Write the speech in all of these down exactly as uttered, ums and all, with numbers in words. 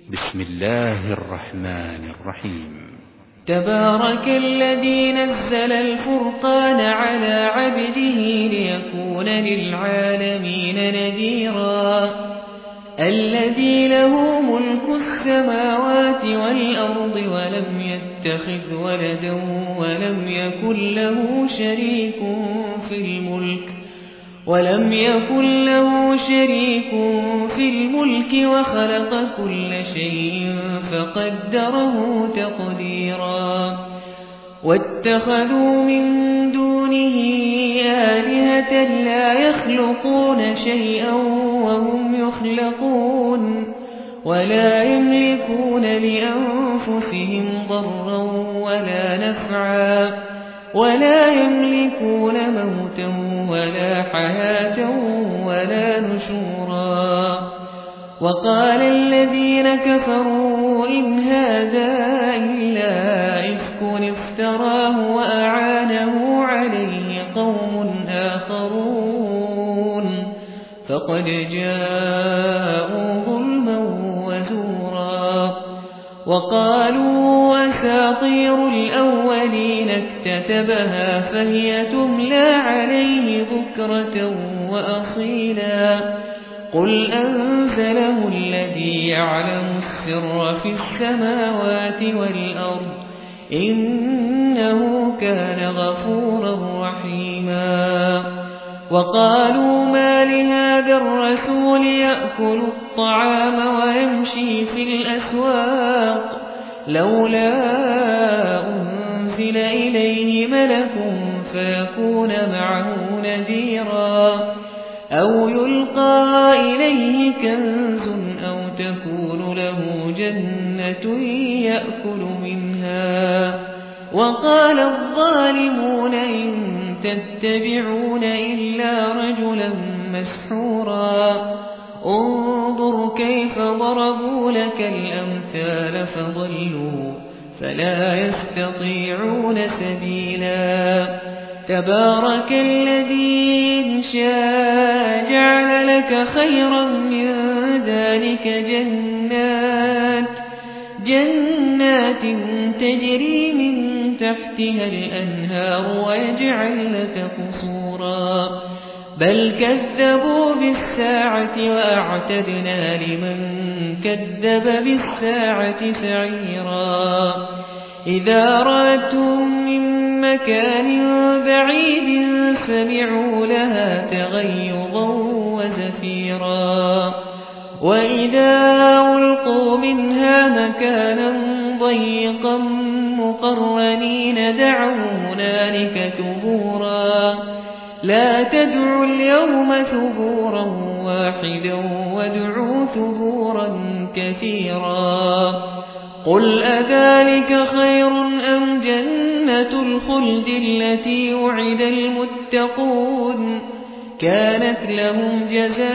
بسم الله الرحمن الرحيم. تبارك الذي نزل الفرقان على عبده ليكون للعالمين نذيرا الذي له ملك السماوات والأرض ولم يتخذ ولدا ولم يكن له شريك في الملك ولم يكن له شريك في الملك وخلق كل شيء فقدره تقديرا واتخذوا من دونه آلهة لا يخلقون شيئا وهم يخلقون ولا يملكون لأنفسهم ضرا ولا نفعا ولا يملكون موتا ولا حياة ولا نشورا وقال الذين كفروا إن هذا إلا إفك افتراه وأعانه عليه قوم آخرون فقد جاءوا ظلما وزورا وقالوا أساطير الأولين اكتتبها فهي تملى عليه بكرة وأصيلا قل أنزله الذي يعلم السر في السماوات والأرض إنه كان غفورا رحيما وقالوا ما لهذا الرسول يأكل الطعام ويمشي في الأسواق لولا أنزل إليه ملك فيكون معه نذيرا أو يلقى إليه كنز أو تكون له جنة يأكل منها وقال الظالمون إن تتبعون إلا رجلا مسحورا انظر كيف ضربوا لك الأمثال فضلوا فلا يستطيعون سبيلا تبارك الذي إن شاء جعل لك خيرا من ذلك جنات جنات تجري من تحتها الأنهار ويجعل لك قصورا بل كذبوا بالساعة وأعتدنا لمن كذب بالساعة سعيرا إذا رأتهم من مكان بعيد سمعوا لها تغيظا وزفيرا وإذا ألقوا منها مكانا ضيقا مقرنين دعوا هنالك ثبورا لا تدعوا اليوم ثبورا واحدا وادعوا ثبورا كثيرا قل أذلك خير أم جنة الخلد التي وعد المتقون كانت لهم جزاء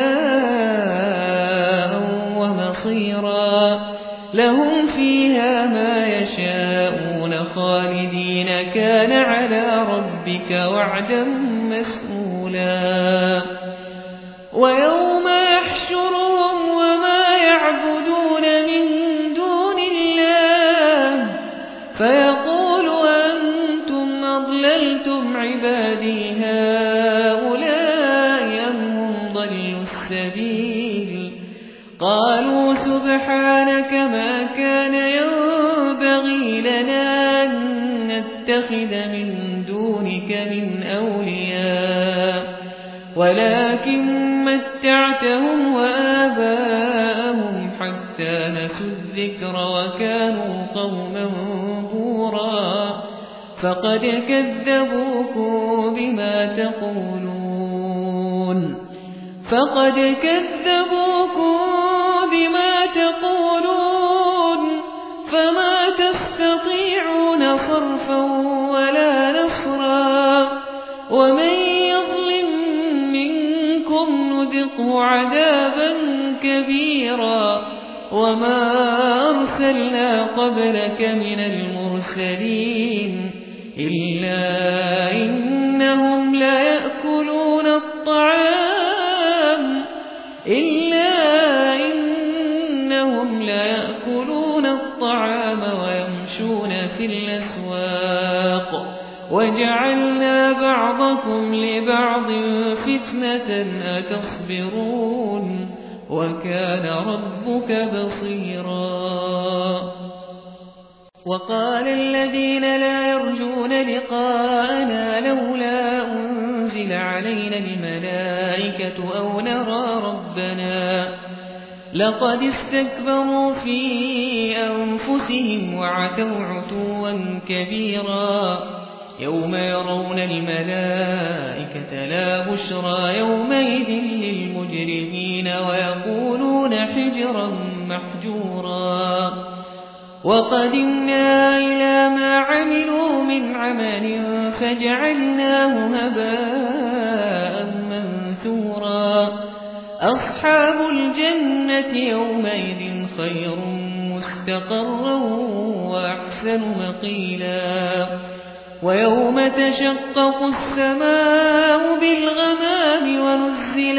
ومصيرا لهم فيها ما يشاءون خالدين كان على ربك وعدا مسئولا ويوم يحشرهم وما يعبدون من دون الله فيقول أنتم أضللتم عبادي هؤلاء أم هم ضلوا السبيل قالوا سبحانك ما كان ينبغي لنا أن نتخذ من دونك من أولياء ولكن متعتهم وآباءهم حتى نسوا الذكر وكانوا قوما بورا فقد كذبوكم بما تقولون فقد كذبوكم بما تقولون فما تستطيعون صرفا ولا نصرا ومن يظلم منكم نذقه عذابا كبيرا وما أرسلنا قبلك من المرسلين إلا إنهم لا يأكلون الطعام إلا إنهم لا ويأكلون الطعام ويمشون في الأسواق وجعلنا بعضكم لبعض فتنة أتصبرون وكان ربك بصيرا وقال الذين لا يرجون لقاءنا لولا أنزل علينا الملائكة أو نرى ربنا لقد استكبروا في أنفسهم وعتوا عتوا كبيرا يوم يرون الملائكة لا بشرى يومئذ للمجرمين ويقولون حجرا محجورا وقدمنا إلى ما عملوا من عمل فجعلناه هباء منثورا أصحاب الجنة يومئذ خير مستقرا وأحسن مقيلا ويوم تشقق السماء بالغمام ونزل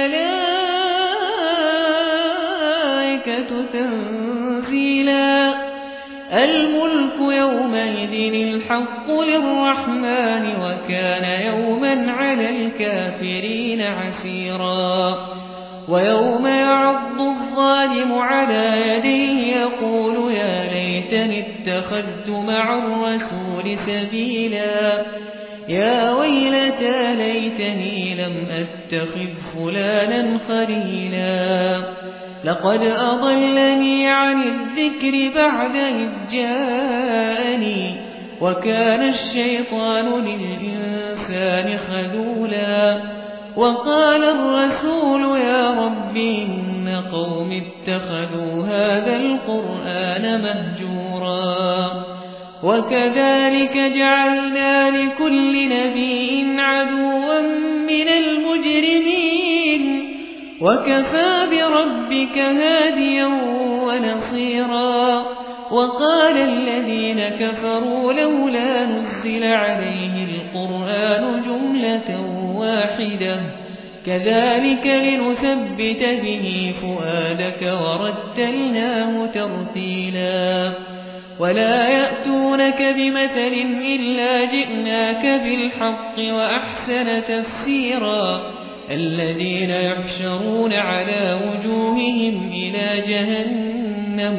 الملائكة تنزيلا الملك يومئذ الحق للرحمن وكان يوما على الكافرين عسيرا ويوم يعض الظالم على يديه يقول يا ليتني اتخذت مع الرسول سبيلا يا ويلتى ليتني لم أتخذ فلانا خليلا لقد أضلني عن الذكر بعد إذ جاءني وكان الشيطان للإنسان خذولا وقال الرسول يا رب إن قوم اتخذوا هذا القرآن مهجورا وكذلك جعلنا لكل نبي عدوا من المجرمين وكفى بربك هاديا ونصيرا وقال الذين كفروا لولا نزل عليه القرآن جملة واحدة كذلك لنثبت به فؤادك ورتلناه ترتيلا ولا يأتونك بمثل إلا جئناك بالحق وأحسن تفسيرا الذين يحشرون على وجوههم إلى جهنم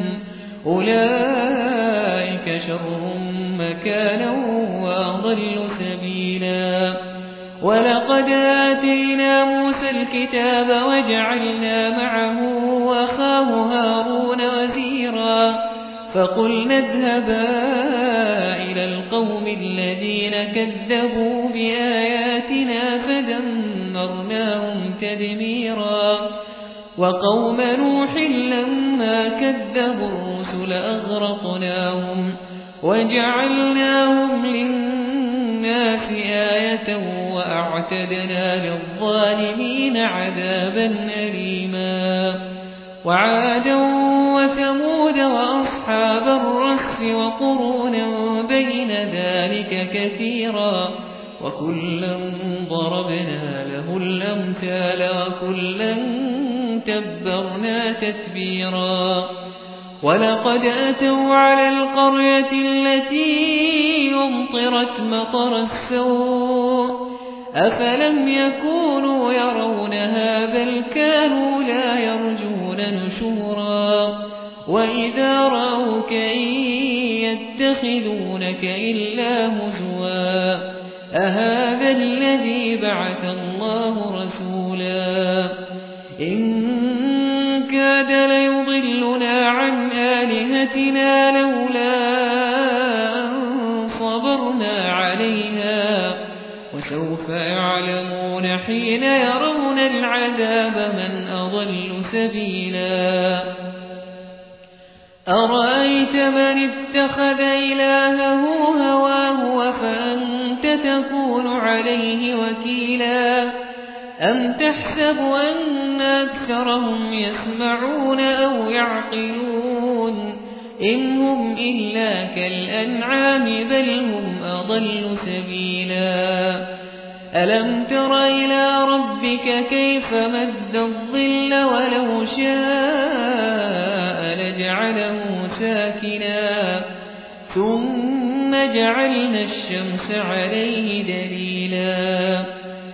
أولئك شر مكانا وأضل سبيلا ولقد آتينا موسى الكتاب وجعلنا معه أخاه هارون وزيرا فقلنا اذهبا إلى القوم الذين كذبوا بآياتنا فدمرناهم تدميرا وقوم نوح لما كذبوا الرسل أغرقناهم وجعلناهم للناس آية وأعتدنا للظالمين عذابا أليما وعادا وثمود وأصحاب الرس وقرونا بين ذلك كثيرا وكلا ضربنا له الأمثال وكلا تبرنا تتبيرا ولقد أتوا على القرية التي أمطرت مطر السوء أفلم يكونوا يرونها بل كانوا لا يرجون نشورا وإذا رأوك إن يتخذونك إلا هزوا أهذا الذي بعث الله رسولا إن كاد ليضلنا عن آلهتنا لولا أن صبرنا عليها وسوف يعلمون حين يرون العذاب من أضل سبيلا أرأيت من اتخذ إلهه هواه فأنت تكون عليه وكيلا أم تحسب أن أكثرهم يسمعون أو يعقلون إن هم إلا كالأنعام بل هم أضل سبيلا ألم تر إلى ربك كيف مد الظل ولو شاء فجعله ساكنا ثم جعلنا الشمس عليه دليلا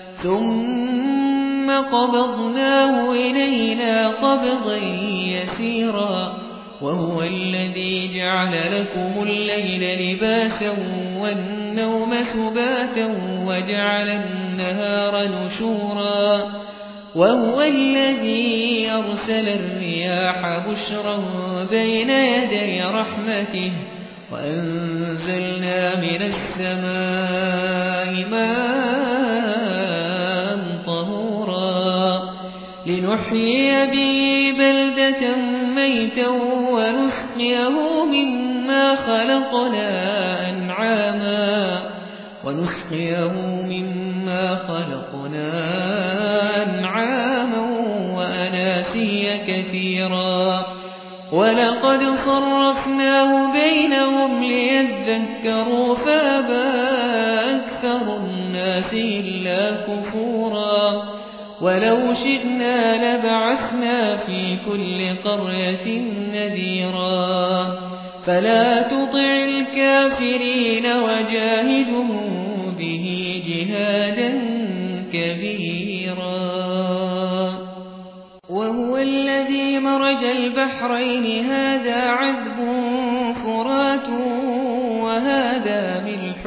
ثم قبضناه إلينا قبضا يسيرا وهو الذي جعل لكم الليل لباسا والنوم سباتا وجعل النهار نشورا وهو الذي أرسل الرياح بشرا بين يدي رحمته وأنزلنا من السماء ماء طهورا لنحيي به بلدة ميتا ونسقيه مما خلقنا أنعاما ونسقيه مما خلقنا أنعاما وأناسيا كثيرا ولقد صرفناه بينهم ليذكروا فأبى أكثر الناس إلا كفورا ولو شئنا لبعثنا في كل قرية نذيرا فلا تطع الكافرين وجاهدهم به جهادا كبيرا وهو الذي مرج البحرين هذا عذب فرات وهذا ملح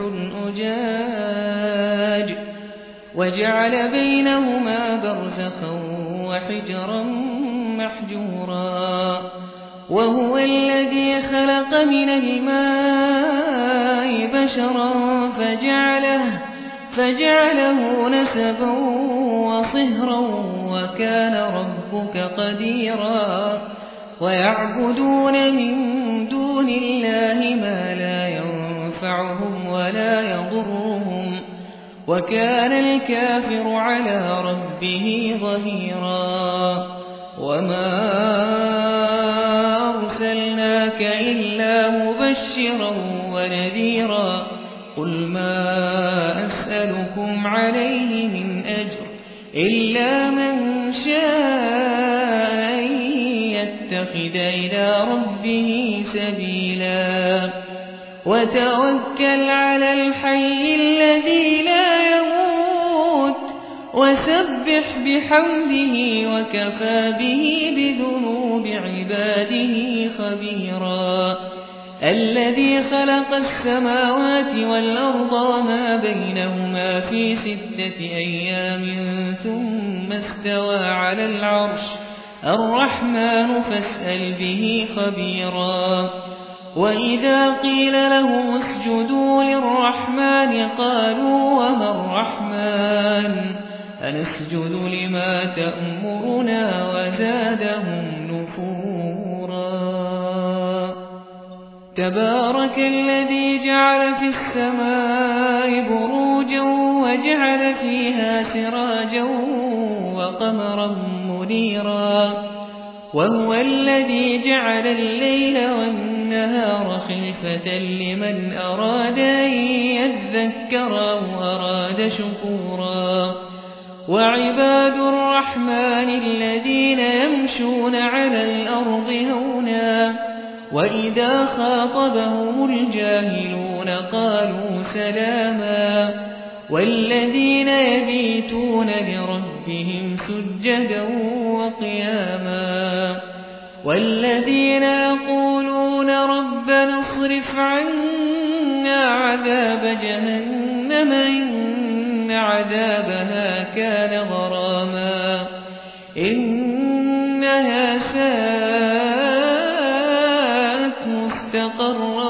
أجاج وجعل بينهما برزخا وحجرا محجورا وهو الذي خلق من الماء بشرا فجعله, فجعله نسبا وصهرا وكان ربك قديرا ويعبدون من دون الله ما لا ينفعهم ولا يضرهم وكان الكافر على ربه ظهيرا وما أرسلناك إلا مبشرا ونذيرا قل ما أسألكم عليه من أجر إلا من شاء أن يتخذ إلى ربه سبيلا وتوكل على الحي الذي لا يموت وسبح بحمده وكفى به بذنوب عباده خبيرا الذي خلق السماوات والأرض وما بينهما في ستة أيام ثم استوى على العرش الرحمن فاسأل به خبيرا وإذا قيل لهم اسجدوا للرحمن قالوا وما الرحمن أنسجد لما تأمرنا وزادهم نفورا تبارك الذي جعل في السماء بروجا وجعل فيها سراجا وقمرا منيرا وهو الذي جعل الليل والنهار خلفة لمن أراد أن يذكر أو أراد شكورا وعباد الرحمن الذين يمشون على الأرض هونا وإذا خاطبهم الجاهلون قالوا سلاما والذين يبيتون لربهم سجدا وقياما والذين يقولون ربنا اصرف عنا عذاب جهنم إن عذابها كان غراما إنها ساءت مستقرا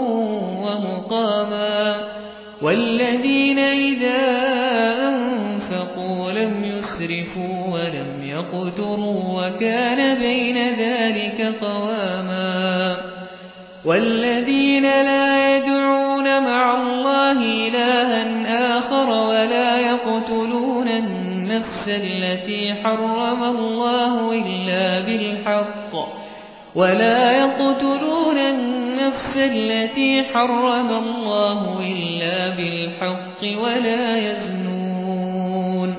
ومقاما والذين إذا أنفقوا لم يسرفوا ولم يقتروا وكان بين ذلك قواما والذين لا يدعون مع الله إلها آخر ولا يقتلون النفس التي حرم الله إلا بالحق ولا يقتلون النفس التي حرم الله إلا بالحق ولا يزنون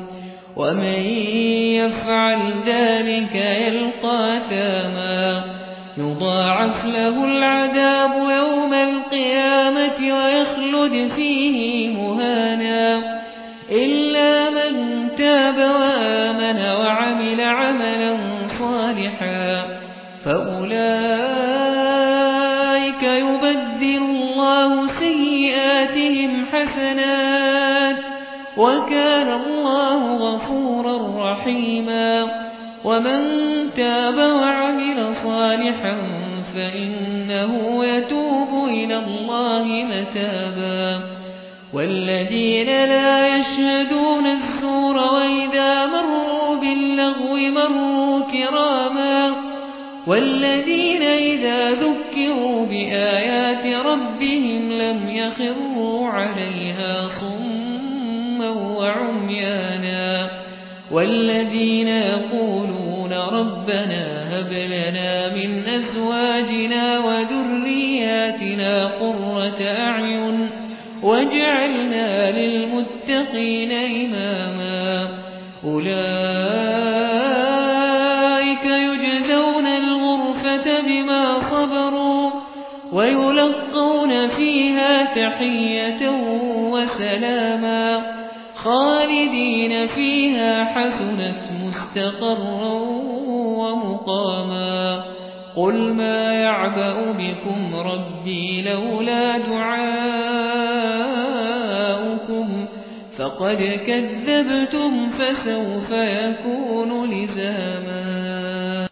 ومن يفعل ذلك يلقى ثاما يضاعف يضاعف له العذاب يوم القيامة ويخلد فيه مهانا إلا من تاب وآمن وعمل عملا صالحا فأولئك يبدل الله سيئاتهم حسنات وكان الله غفورا رحيما ومن تاب وعمل صالحا فإنه يتوب إلى الله متابا والذين لا يشهدون الزور وإذا مروا باللغو مروا كراما والذين إذا ذكروا بآيات ربهم لم يخروا عليها صما وعميانا والذين يقولون ربنا هب لنا من أزواجنا وذرياتنا قرة أعين واجعلنا للمتقين إماما أولئك يجزون الغرفة بما صبروا ويلقون فيها تحية وسلاما خالدين فيها حسنت مستقرا ومقاما قل ما يعبأ بكم ربي لولا دعاؤكم فقد كذبتم فسوف يكون لزاما